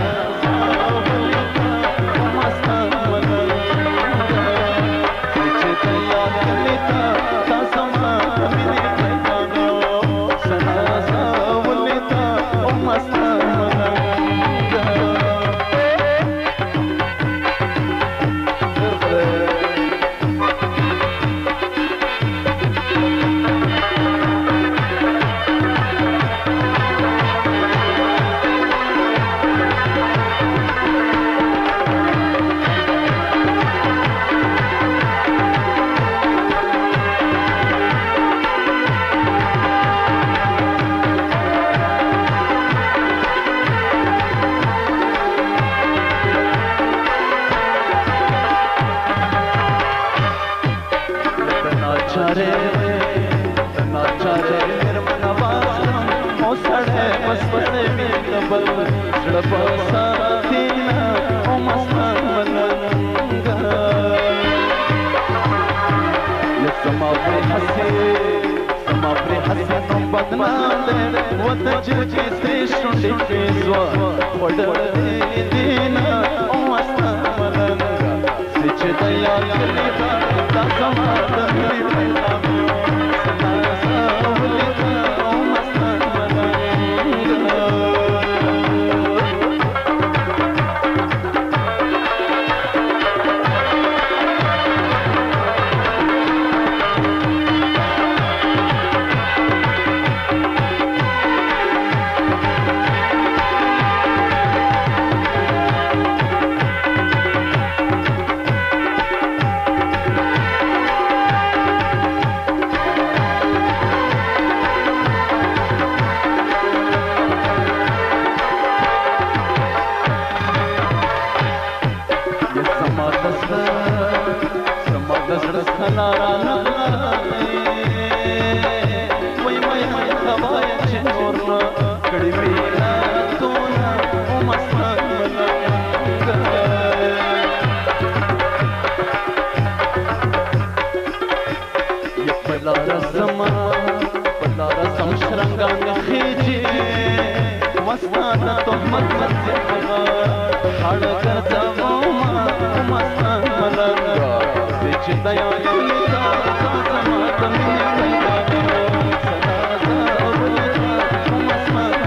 وانا تهمت مسجد بغار خاڑا کرتا وما مسان ملنگا سچ دیا یلیتا زما تمین پیدا سدا دا روزا مسان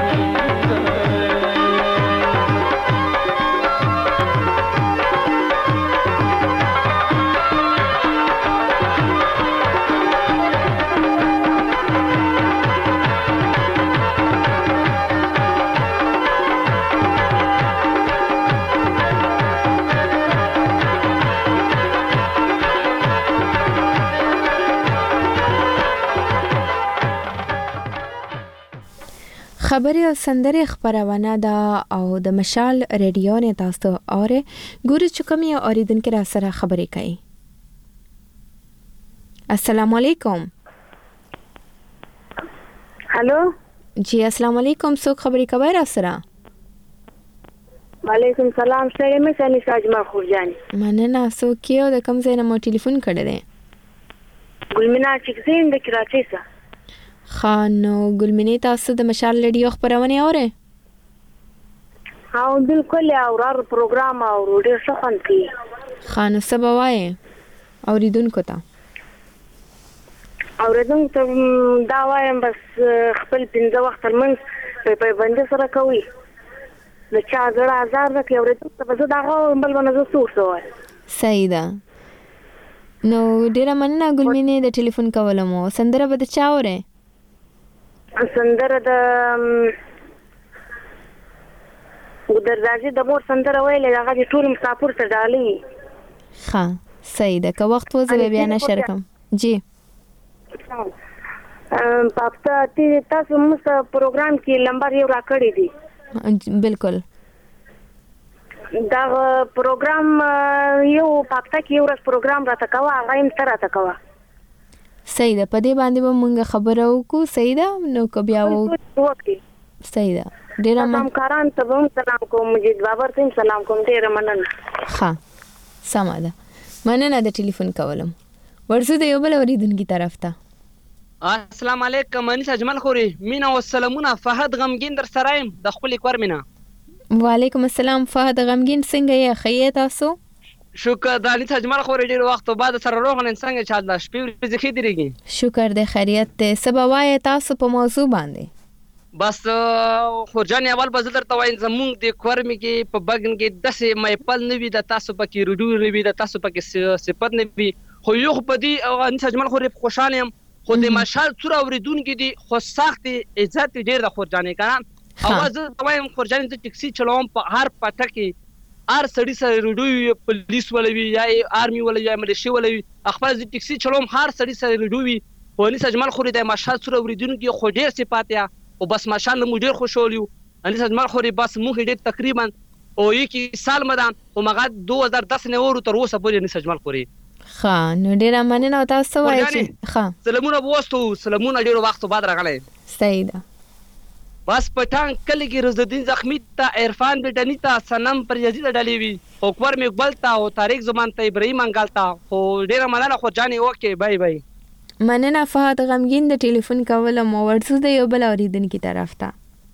خبري او سندري خبرونه ده او د مشال رادیو نه تاسو اوره ګوري چې کوم یو اوریدونکو را سره خبرې کوي. السلام علیکم. هالو جی السلام علیکم. څوک خبرې کوي را سره؟ وعلیکم سلام. سره مې سالي ساجما خورجان. مننه. څوک یو د کوم ځای نه مو ټلیفون کړی دی؟ ګلمینا چکزین د کراچۍ څخه. خانو ګلمنې تاسو د مشال رادیو خبرونه اورئ؟ او بالکل اورار پروګرام او ډېر ښه خوند کوي. خانو سبا وایي اوریدونکو ته اوریدونکو ته دا وایم بس خپل پنځه وخت لمونځ په پابندۍ سره کوي. د چا زړه ازار نه کوي. اوریدونکو ته زه دغه بل باندې زه څه ووایم. صحیح ده. نو ډېره مننه ګلمنې د ټلیفون کولو مو. سندره به د چا اورئ؟ سندره د ګودرزاجي د مور سندره ویلې هغه د ټول مسافر ته ډالۍ. ښه صحیح ده. که وخت وځي بیا نشر کوم. جی پاپتا تاسو موږ پروګرام کې لمبر یو راکړی دی. بالکل دا پروګرام یو پاپتا کې یو ورځ پروګرام راته کوه هغه یې ته راته کوه. صحیح ده. په دې باندې به مونږ خبره وکړو. صحیح ده. نو که بیا و صحیح ده. ډېره همکاران ته به هم سلام کوم. مجید بابر ته هم سلام کوم. ډېره مننه. ښه سمه ده. مننه د ټلیفون کولم. ورځو د یو بل اوریدونکي طرف ته. السلام علیکم. انیس اجمل خوري مینا و سلامونه. فهد غمگین در سره یم د خپلې کور مینا. وعلیکم السلام. فهد غمگین څنګه یې؟ ښه یې تاسو؟ شکر. د انیس اجمل خوري ډېر وخت بعد سره روغ نن څنګه چا د شپې ورځې ښې درېږي؟ شکر دی خیریت دی. سبا وایي تاسو په موضوع باندې؟ بس خورجان اول به زه درته وایم زمونږ د کورمې کې په بګن کې داسې محفل نه وي د تاسو پکې رډو نه وي د تاسو پکې صفت نه وي. خو یو خو په دې انیس اجمل خوري خوشحاله یم. خو د مشال څوره اورېدونکي دي خو سخت عزت ډېر د خورجانې که نه. او زه ته وایم خورجانې زه ټکسي چلوم په هر پټه کې هر سړي سره رډو پولیس ولوي یا آرمي ولوي یا ملیشي ولوي خپل زه ټکسي چلوم هر سړي سره رډو وي. خو انیس اجمل خوري د مشال څوره اورېدونکي خو ډېر صفات یا او بس مشال نه مو ډېر خوشحال یو. انیس اجمل خوري بس موږ ډېر تقریبا او یکی سال مدام خو مغه دو هزار دس نه ورو تر اوسه پورې انیس اجمل خوري. ښه نو ډېره مننه. او تاسو وایئ چې ښه سلامونه به وستو. سلامونه ډېرو وختو بعد راغلی. صحیح ده. بس پټان کلی کې رزدین زخمی ته عرفان بیٹنی ته سنم پر یزید ډلې وي. خو کور مې اقبال ته او طارق زمان ته ابراهیم انګال ته. خو ډېره مننه خورجانې. اوکې بای بای. مننه فهد غمگین د ټلیفون کولو مو. ورځو د یو بل اوریدونکي طرف ته.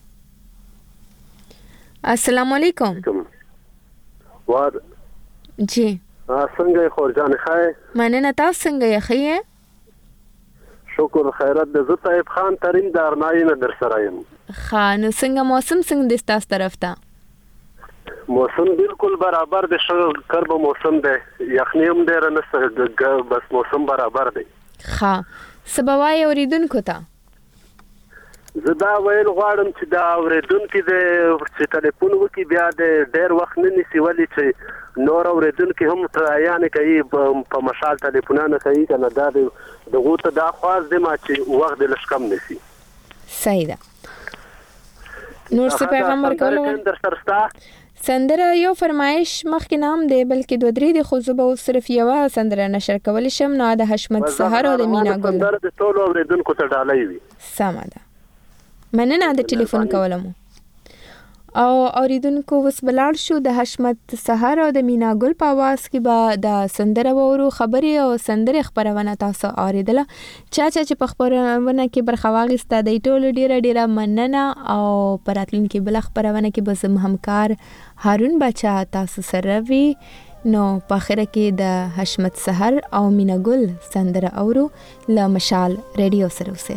السلام علیکم. واد جی څنګه خورجانې ښه؟ مننه. تاسو څنګه یې؟ ښه یې؟ شکر خیرت د زه طیب خان ترین د ارنایي نه در سره یم. ښه نو څنګه موسم څنګه دی ستاسو طرف ته؟ موسم بالکل برابر دی. ښه کربه موسم دی. یخني هم ډېره نشته. بس موسم برابر دی. ښه سبا وایي اوریدونکو ته؟ زه دا ویل غواړم چې دا اورېدونکي دی چې ټلیفون وکړي بیا د ډېر وخت نه نیسي. ولې چې نور اورېدونکي هم یعنې کوي په مشال ټلیفونونه کوي که نه. دا د هغو ته دا خواست دی ما چې وخت دې لږ کم نیسي. صحیح ده. نور څه پیغام ورکولو؟ در سره ستا سندره یو فرمایش مخکې نه هم دی بلکې دوه درې دي خو زه به اوس صرف یوه سندره نشر کولی شم. نو د حشمت سهر او د مینا ګل سندره د ټولو اورېدونکو ته ډالۍ وي. سمه ده. مننه د ټلیفون کولو مو. او اوریدونکو وس بلاړ شو د حشمت سحر او د مینا ګل په आवाज کې به د سندره وورو خبري او سندره خبرونه تاسو اوریدله چا چا چې په خبرونه کې برخه واغسته د ټولو ډیره ډیره مننه او پراتلین کې بل خبرونه کې به زم همکار هارون بچا تاسو سره وی نو په اخره کې د حشمت سحر او مینا ګل سندره اورو ل مشال ریډیو سره وسه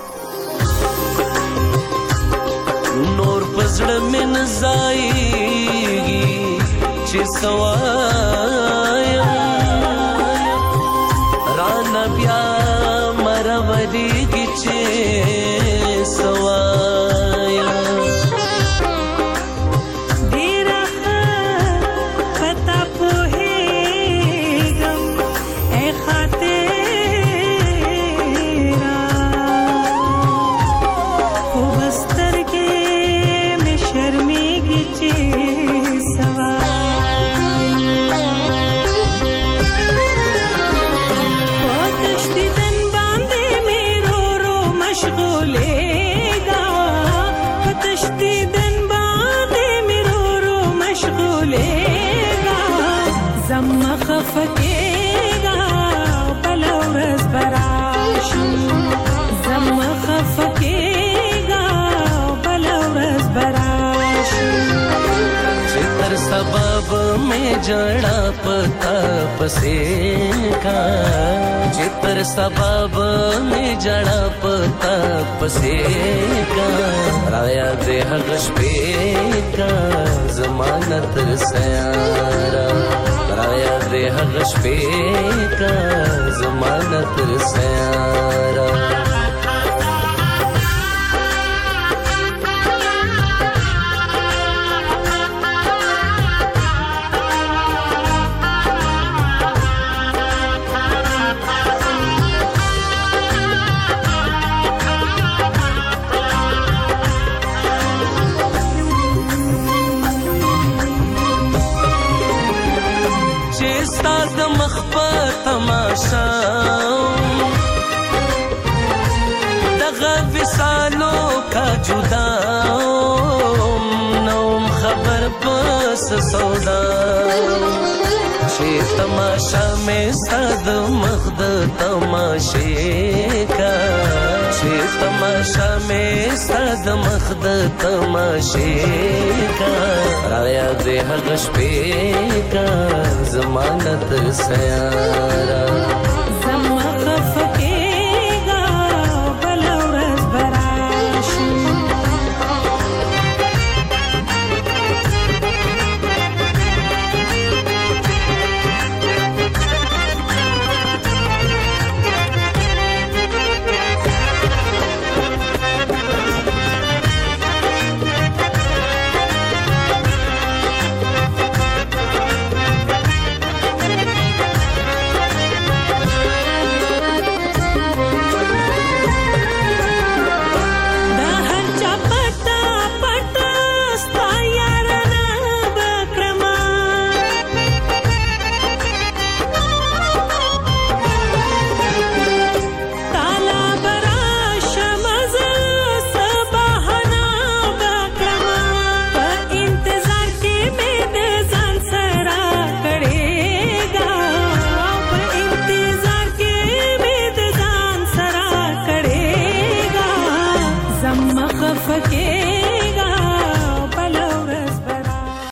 نور پزړه من زایږي چې سوایم رانا بیا مرورېږي چې سوایم ډېره ښه پته پوهېږم ای خاطره خو بسترګې خفکیگا بلا ورځ براشي زما خفکیگا بلا ورځ براشي چې تر سبب مې جړا پتا پسې کا چې تر سبب مې جړا پتا پسې کا رایا دې هغه شپې کا زمانه تر سیارا رایا دې هغه شپې کا زمانه تر سیارا دغه وسالو کا جدا نوم خبر پس سودا چې تماشا مې صد مخد تماشې کا چې تماشا مې صد مخد تماشې کا رایا دې هغه شپې کا زمانه تر سیارا